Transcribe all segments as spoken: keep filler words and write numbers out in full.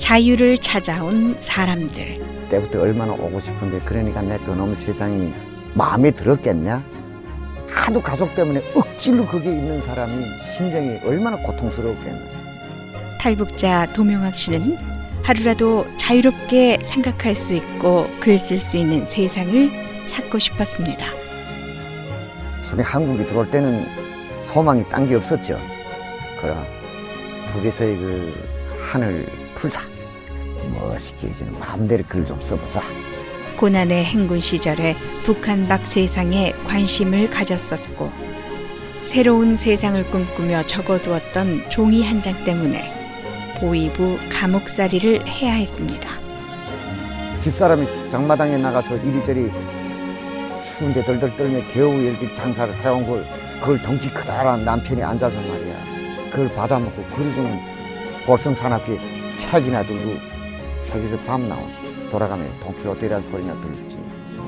자유를 찾아온 사람들. 때부터 얼마나 오고 싶은데 그러니까 내 그놈 세상이 마음에 들었겠냐? 하도 가족 때문에 억지로 거기에 있는 사람이 심정이 얼마나 고통스러웠겠나. 탈북자 도명학 씨는 하루라도 자유롭게 생각할 수 있고 글 쓸 수 있는 세상을 찾고 싶었습니다. 처음에 한국에 들어올 때는 소망이 딴 게 없었죠. 그럼 북에서의 그 하늘 풀자. 멋있게 이제 마음대로 글 좀 써보자. 고난의 행군 시절에 북한 밖 세상에 관심을 가졌었고 새로운 세상을 꿈꾸며 적어두었던 종이 한 장 때문에 보위부 감옥살이를 해야 했습니다. 집사람이 장마당에 나가서 이리저리 추운데 덜덜 떨며 겨우 이렇게 장사를 해온 걸 그걸 덩치 크다란 남편이 앉아서 말이야 그걸 받아먹고 그리고는 볼성산 앞에 책이나 들고 책에서 밤 나온 돌아가면 돈키호테라는 소리나 들었지.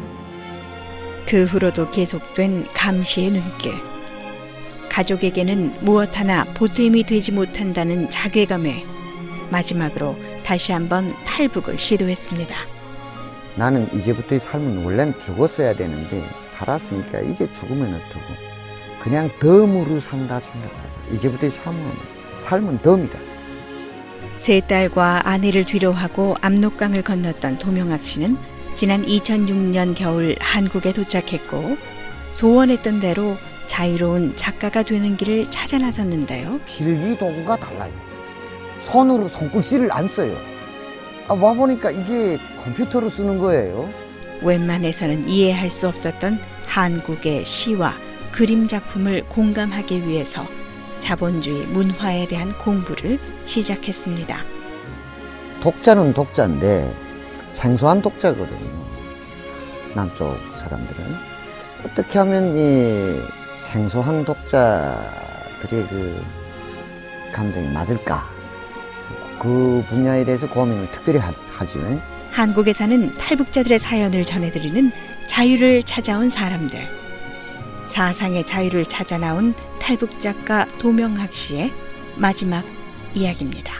그 후로도 계속된 감시의 눈길. 가족에게는 무엇 하나 보탬이 되지 못한다는 자괴감에 마지막으로 다시 한번 탈북을 시도했습니다. 나는 이제부터의 삶은 원래는 죽었어야 되는데 살았으니까 이제 죽으면 어떡하고 그냥 덤으로 산다 생각하자. 이제부터의 삶은, 삶은 덤이다. 세 딸과 아내를 뒤로하고 압록강을 건넜던 도명학 씨는 지난 이천육 년 겨울 한국에 도착했고 소원했던 대로 자유로운 작가가 되는 길을 찾아 나섰는데요. 필기 도구가 달라요. 손으로 손글씨를 안 써요. 아, 와보니까 이게 컴퓨터로 쓰는 거예요. 웬만해서는 이해할 수 없었던 한국의 시와 그림 작품을 공감하기 위해서 자본주의 문화에 대한 공부를 시작했습니다. 독자는 독자인데 생소한 독자거든요. 남쪽 사람들은 어떻게 하면 이 생소한 독자들의 그 감정이 맞을까? 그 분야에 대해서 고민을 특별히 하죠. 한국에 사는 탈북자들의 사연을 전해드리는 자유를 찾아온 사람들. 사상의 자유를 찾아 나온 탈북 작가 도명학 씨의 마지막 이야기입니다.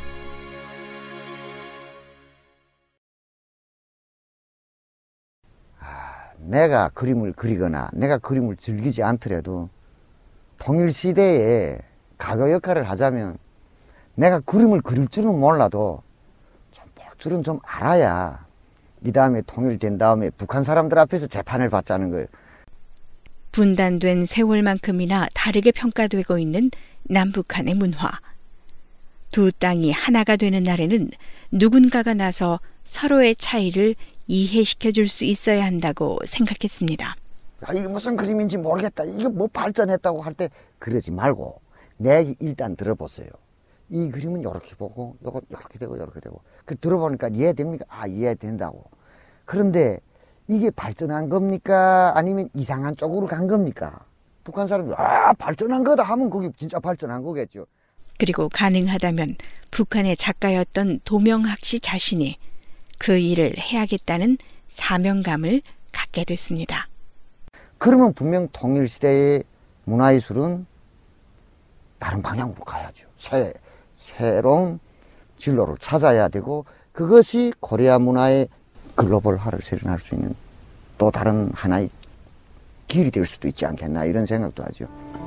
아, 내가 그림을 그리거나 내가 그림을 즐기지 않더라도 통일시대에 가교 역할을 하자면 내가 그림을 그릴 줄은 몰라도 좀 볼 줄은 좀 알아야 이 다음에 통일된 다음에 북한 사람들 앞에서 재판을 받자는 거예요. 분단된 세월만큼이나 다르게 평가되고 있는 남북한의 문화. 두 땅이 하나가 되는 날에는 누군가가 나서 서로의 차이를 이해시켜줄 수 있어야 한다고 생각했습니다. 아, 이게 무슨 그림인지 모르겠다. 이거 뭐 발전했다고 할 때 그러지 말고 내 얘기 일단 들어보세요. 이 그림은 이렇게 보고 요거 이렇게 되고 이렇게 되고 그 들어보니까 이해됩니까? 아, 이해된다고. 그런데 이게 발전한 겁니까? 아니면 이상한 쪽으로 간 겁니까? 북한 사람들이 아, 발전한 거다 하면 그게 진짜 발전한 거겠죠. 그리고 가능하다면 북한의 작가였던 도명학 씨 자신이 그 일을 해야겠다는 사명감을 갖게 됐습니다. 그러면 분명 통일시대의 문화예술은 다른 방향으로 가야죠. 새, 새로운 진로를 찾아야 되고 그것이 코리아 문화의 글로벌화를 실현할 수 있는 또 다른 하나의 길이 될 수도 있지 않겠나 이런 생각도 하죠.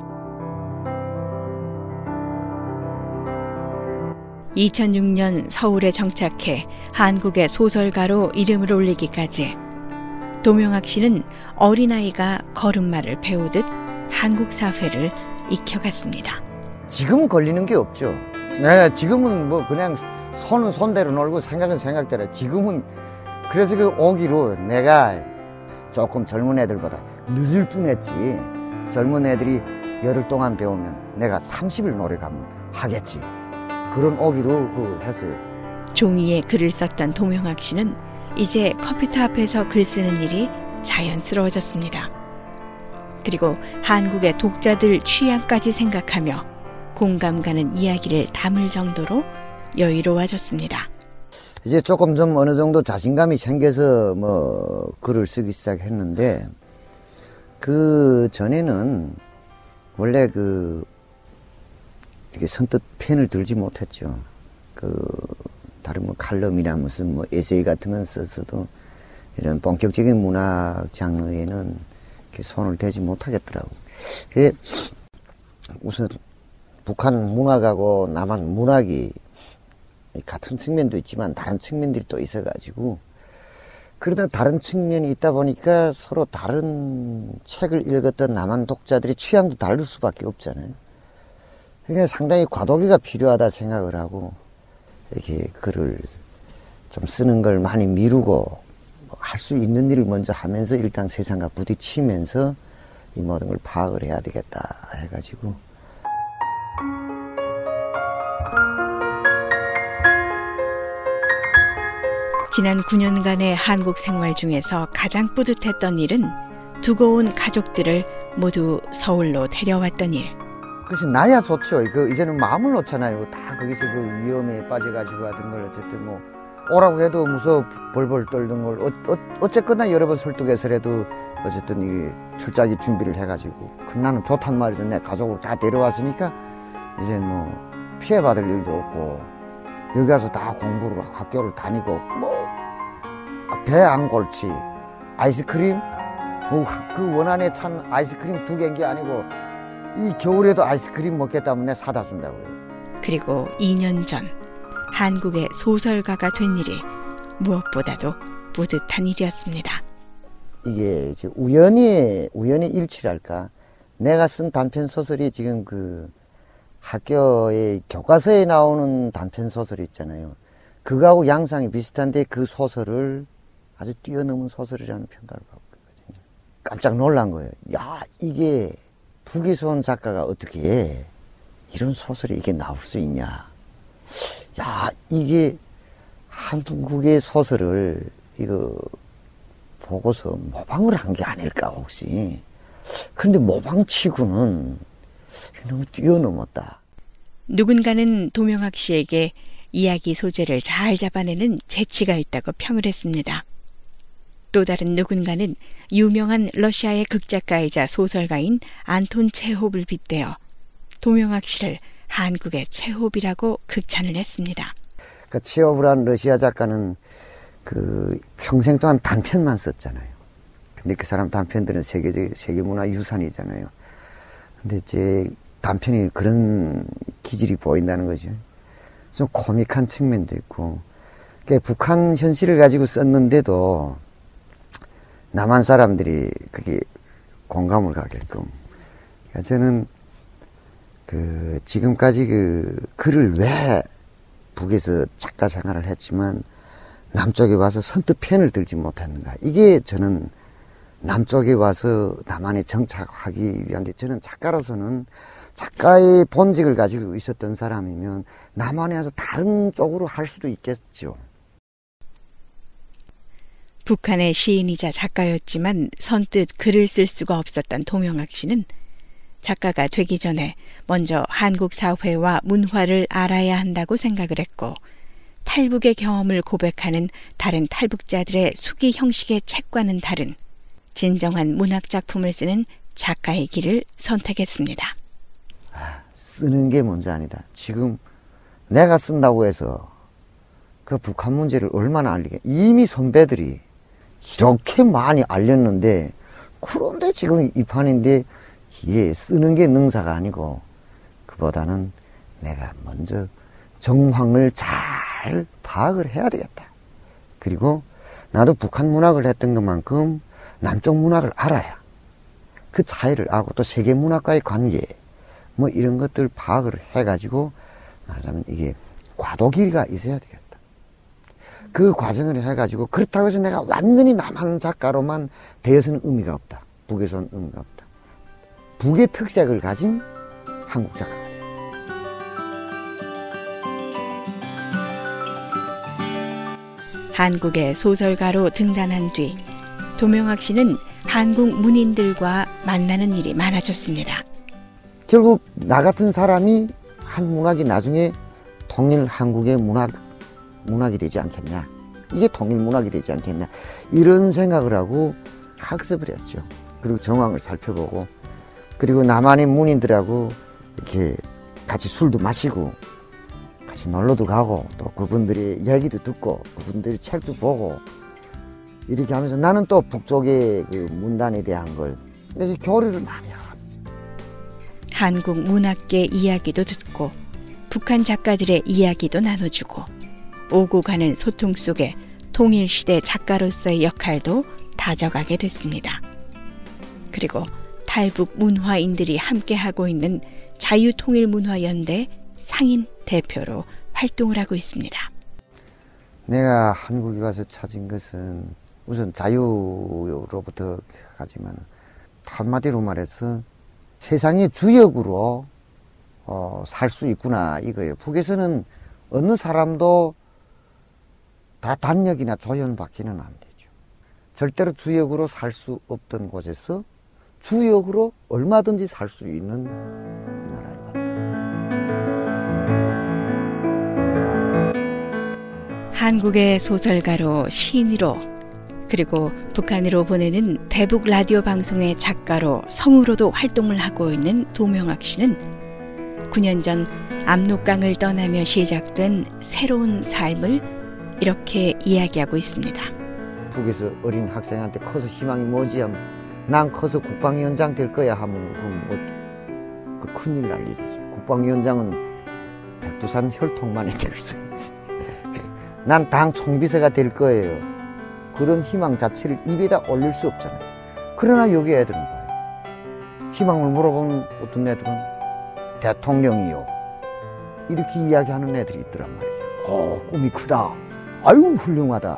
이천육 년 서울에 정착해 한국의 소설가로 이름을 올리기까지 도명학 씨는 어린아이가 걸음마를 배우듯 한국 사회를 익혀갔습니다. 지금 걸리는 게 없죠. 네, 지금은 뭐 그냥 손은 손대로 놀고 생각은 생각대로. 지금은 그래서 그 오기로 내가 조금 젊은 애들보다 늦을 뻔했지. 젊은 애들이 열흘 동안 배우면 내가 삼십 일 노력하면 하겠지. 그런 오기로 그 했어요. 종이에 글을 썼던 도명학 씨는 이제 컴퓨터 앞에서 글 쓰는 일이 자연스러워졌습니다. 그리고 한국의 독자들 취향까지 생각하며 공감 가는 이야기를 담을 정도로 여유로워졌습니다. 이제 조금 좀 어느 정도 자신감이 생겨서 뭐 글을 쓰기 시작했는데 그 전에는 원래 그 이렇게 선뜻 펜을 들지 못했죠. 그 다른 뭐 칼럼이나 무슨 뭐 에세이 같은 건 썼어도 이런 본격적인 문학 장르에는 이렇게 손을 대지 못하겠더라고. 우선 북한 문학하고 남한 문학이 같은 측면도 있지만 다른 측면들이 또 있어가지고 그러다 다른 측면이 있다 보니까 서로 다른 책을 읽었던 남한 독자들이 취향도 다를 수밖에 없잖아요. 그러니까 상당히 과도기가 필요하다 생각을 하고 이렇게 글을 좀 쓰는 걸 많이 미루고 할 수 있는 일을 먼저 하면서 일단 세상과 부딪히면서 이 모든 걸 파악을 해야 되겠다 해가지고 지난 구 년간의 한국 생활 중에서 가장 뿌듯했던 일은 두고 온 가족들을 모두 서울로 데려왔던 일. 그래서 나야 좋죠. 그 이제는 마음을 놓잖아요. 다 거기서 그 위험에 빠져가지고 하던 걸 어쨌든 뭐 오라고 해도 무서워 벌벌 떨던 걸 어, 어, 어쨌거나 여러 번 설득해서라도 어쨌든 이 철저하게 준비를 해가지고 그 나는 좋단 말이죠. 내 가족을 다 데려왔으니까 이제 뭐 피해받을 일도 없고 여기 가서 다 공부를 학교를 다니고 뭐 배 안 골치 아이스크림 뭐 그 원안에 찬 아이스크림 두 개인 게 아니고 이 겨울에도 아이스크림 먹겠다면 내 사다 준다고요. 그리고 이 년 전 한국의 소설가가 된 일이 무엇보다도 뿌듯한 일이었습니다. 이게 이제 우연히 우연히 일치랄까. 내가 쓴 단편 소설이 지금 그 학교의 교과서에 나오는 단편 소설이 있잖아요. 그거하고 양상이 비슷한데 그 소설을 아주 뛰어넘은 소설이라는 평가를 받고 있거든요. 깜짝 놀란 거예요. 야, 이게 북에서 온 작가가 어떻게 해? 이런 소설이 이게 나올 수 있냐? 야, 이게 한국의 소설을 이거 보고서 모방을 한 게 아닐까 혹시? 그런데 모방치고는 너무 뛰어넘었다. 누군가는 도명학 씨에게 이야기 소재를 잘 잡아내는 재치가 있다고 평을 했습니다. 또 다른 누군가는 유명한 러시아의 극작가이자 소설가인 안톤 체홉을 빗대어 도명학 씨를 한국의 체홉이라고 극찬을 했습니다. 그러니까 체홉이라는 러시아 작가는 그 평생 동안 단편만 썼잖아요. 근데 그 사람 단편들은 세계적 세계문화 유산이잖아요. 근데 이제 단편이 그런 기질이 보인다는 거죠. 좀 코믹한 측면도 있고, 그러니까 북한 현실을 가지고 썼는데도 남한 사람들이 그게 공감을 가게끔. 그러니까 저는 그 지금까지 그 글을 왜 북에서 작가 생활을 했지만 남쪽에 와서 선뜻 펜을 들지 못했는가. 이게 저는 남쪽에 와서 남한에 정착하기 위한데 저는 작가로서는 작가의 본직을 가지고 있었던 사람이면 남한에 와서 다른 쪽으로 할 수도 있겠죠. 북한의 시인이자 작가였지만 선뜻 글을 쓸 수가 없었던 도명학 씨는 작가가 되기 전에 먼저 한국 사회와 문화를 알아야 한다고 생각을 했고 탈북의 경험을 고백하는 다른 탈북자들의 수기 형식의 책과는 다른 진정한 문학 작품을 쓰는 작가의 길을 선택했습니다. 쓰는 게 문제 아니다. 지금 내가 쓴다고 해서 그 북한 문제를 얼마나 알리게. 이미 선배들이 이렇게 많이 알렸는데 그런데 지금 이 판인데 이게 쓰는 게 능사가 아니고 그보다는 내가 먼저 정황을 잘 파악을 해야 되겠다. 그리고 나도 북한 문학을 했던 것만큼 남쪽 문학을 알아야 그 차이를 알고 또 세계 문학과의 관계 뭐 이런 것들 파악을 해가지고 말하자면 이게 과도기가 있어야 되겠다. 그 과정을 해가지고 그렇다고 해서 내가 완전히 남한 작가로만 되어서는 의미가 없다. 북에서는 의미가 없다. 북의 특색을 가진 한국 작가. 한국의 소설가로 등단한 뒤 도명학 씨는 한국 문인들과 만나는 일이 많아졌습니다. 결국 나 같은 사람이 한 문학이 나중에 통일 한국의 문학, 문학이 되지 않겠냐. 이게 통일 문학이 되지 않겠냐. 이런 생각을 하고 학습을 했죠. 그리고 정황을 살펴보고 그리고 남한의 문인들하고 이렇게 같이 술도 마시고 같이 놀러도 가고 또 그분들이 얘기도 듣고 그분들이 책도 보고 이렇게 하면서 나는 또 북쪽의 그 문단에 대한 걸 이렇게 교류를 많이 하지. 한국 문학계 이야기도 듣고 북한 작가들의 이야기도 나눠주고 오고 가는 소통 속에 통일시대 작가로서의 역할도 다져가게 됐습니다. 그리고 탈북 문화인들이 함께하고 있는 자유통일문화연대 상인 대표로 활동을 하고 있습니다. 내가 한국에 가서 찾은 것은 우선 자유로부터 가지만 한마디로 말해서 세상의 주역으로 어, 살 수 있구나 이거예요. 북에서는 어느 사람도 다 단역이나 조연받기는 안 되죠. 절대로 주역으로 살 수 없던 곳에서 주역으로 얼마든지 살 수 있는 이 나라에 왔다. 한국의 소설가로 시인으로 그리고 북한으로 보내는 대북 라디오 방송의 작가로 성우로도 활동을 하고 있는 도명학 씨는 구 년 전 압록강을 떠나며 시작된 새로운 삶을 이렇게 이야기하고 있습니다. 북에서 어린 학생한테 커서 희망이 뭐지 하면 난 커서 국방위원장 될 거야 하면 그건 뭐, 그 큰일 날 일이지. 국방위원장은 백두산 혈통만이 될 수 있지. 난 당 총비서가 될 거예요. 그런 희망 자체를 입에다 올릴 수 없잖아요. 그러나 여기 애들은 봐요. 희망을 물어보면 어떤 애들은 대통령이요. 이렇게 이야기하는 애들이 있더란 말이죠. 어, 꿈이 크다. 아유, 훌륭하다.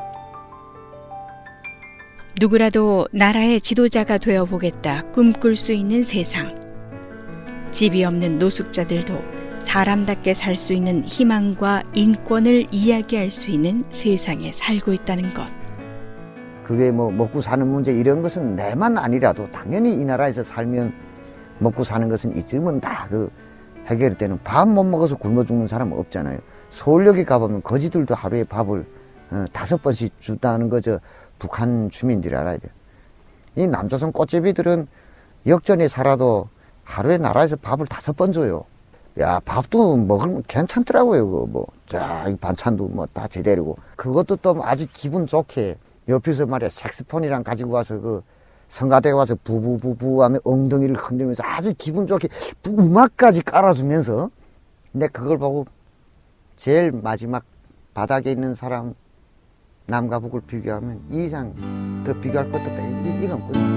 누구라도 나라의 지도자가 되어보겠다 꿈꿀 수 있는 세상. 집이 없는 노숙자들도 사람답게 살 수 있는 희망과 인권을 이야기할 수 있는 세상에 살고 있다는 것. 그게 뭐 먹고 사는 문제 이런 것은 내만 아니라도 당연히 이 나라에서 살면 먹고 사는 것은 이쯤은 다 그 해결이 되는. 밥 못 먹어서 굶어 죽는 사람은 없잖아요. 서울역에 가보면 거지들도 하루에 밥을 어, 다섯 번씩 준다는 거죠. 북한 주민들이 알아야 돼요. 이 남조선 꽃제비들은 역전에 살아도 하루에 나라에서 밥을 다섯 번 줘요. 야, 밥도 먹으면 괜찮더라고요. 그 뭐, 자, 이 반찬도 뭐 다 제대로고. 그것도 또 아주 기분 좋게 옆에서 말이야 색스폰이랑 가지고 와서 그 성가대에 와서 부부부부 하면 엉덩이를 흔들면서 아주 기분 좋게 음악까지 깔아주면서 근데 그걸 보고 제일 마지막 바닥에 있는 사람 남과 북을 비교하면 이 이상 더 비교할 것도 없다. 이, 이건 끝이야.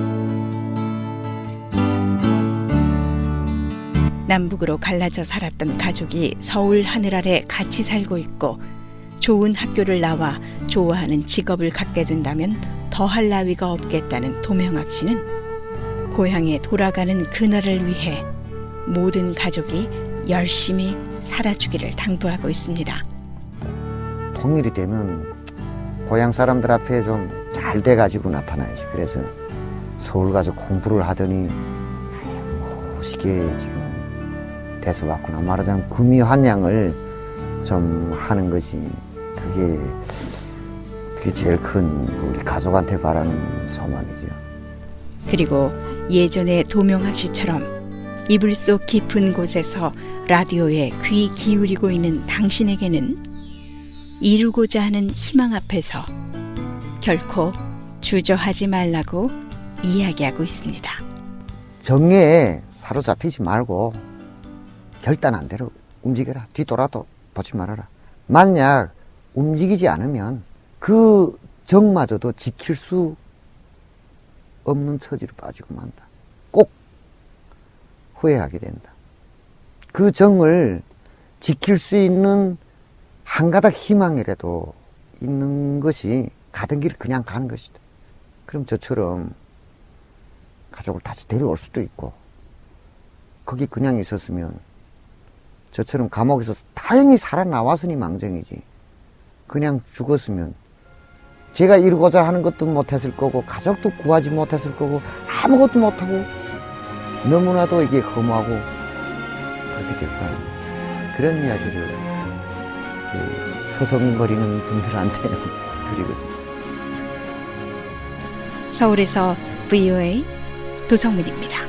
남북으로 갈라져 살았던 가족이 서울 하늘 아래 같이 살고 있고 좋은 학교를 나와 좋아하는 직업을 갖게 된다면 더할 나위가 없겠다는 도명학 씨는 고향에 돌아가는 그날을 위해 모든 가족이 열심히 살아주기를 당부하고 있습니다. 통일이 되면 고향 사람들 앞에 좀 잘 돼가지고 나타나야지. 그래서 서울 가서 공부를 하더니 멋있게 지금 돼서 왔구나. 말하자면 금이환양을 좀 하는 것이 그게 그게 제일 큰 우리 가족한테 바라는 소망이죠. 그리고 예전의 도명학 씨처럼 이불 속 깊은 곳에서 라디오에 귀 기울이고 있는 당신에게는 이루고자 하는 희망 앞에서 결코 주저하지 말라고 이야기하고 있습니다. 정에 사로잡히지 말고 결단한 대로 움직여라. 뒤돌아도 보지 말아라. 만약 움직이지 않으면 그 정마저도 지킬 수 없는 처지로 빠지고 만다. 꼭 후회하게 된다. 그 정을 지킬 수 있는 한 가닥 희망이라도 있는 것이 가던 길을 그냥 가는 것이다. 그럼 저처럼 가족을 다시 데려올 수도 있고 거기 그냥 있었으면 저처럼 감옥에서 다행히 살아나왔으니 망정이지. 그냥 죽었으면 제가 이루고자 하는 것도 못했을 거고 가족도 구하지 못했을 거고 아무것도 못하고 너무나도 이게 허무하고 그렇게 될 거야. 그런 이야기를 서성거리는 분들한테는 드리고 싶습니다. 서울에서 브이오에이 도성문입니다.